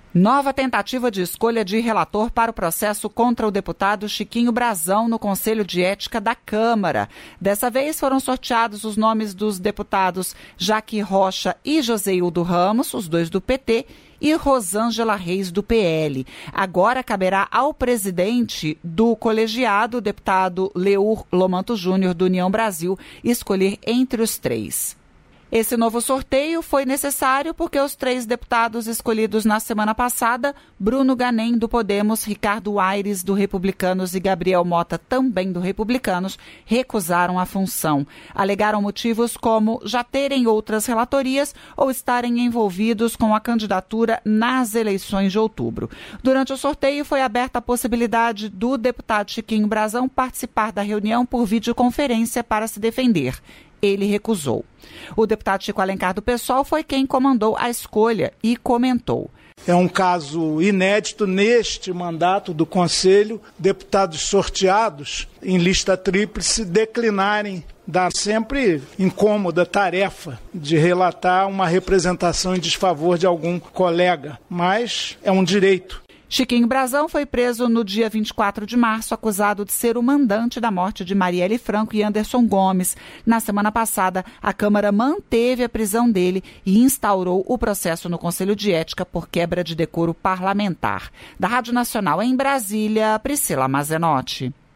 Nova tentativa de escolha de relator para o processo contra o deputado Chiquinho Brazão no Conselho de Ética da Câmara. Dessa vez foram sorteados os nomes dos deputados Jaque Rocha e Joseildo Ramos, os dois do PT, e Rosângela Reis, do PL. Agora caberá ao presidente do colegiado, o deputado Leur Lomanto Júnior, do União Brasil, escolher entre os três. Esse novo sorteio foi necessário porque os três deputados escolhidos na semana passada, Bruno Ganem, do Podemos, Ricardo Aires, do Republicanos e Gabriel Mota, também do Republicanos, recusaram a função. Alegaram motivos como já terem outras relatorias ou estarem envolvidos com a candidatura nas eleições de outubro. Durante o sorteio foi aberta a possibilidade do deputado Chiquinho Brazão participar da reunião por videoconferência para se defender. Ele recusou. O deputado Chico Alencar do PSOL foi quem comandou a escolha e comentou. É um caso inédito neste mandato do Conselho, deputados sorteados em lista tríplice declinarem da sempre incômoda tarefa de relatar uma representação em desfavor de algum colega, mas é um direito. Chiquinho Brazão foi preso no dia 24 de março, acusado de ser o mandante da morte de Marielle Franco e Anderson Gomes. Na semana passada, a Câmara manteve a prisão dele e instaurou o processo no Conselho de Ética por quebra de decoro parlamentar. Da Rádio Nacional em Brasília, Priscila Mazenotti.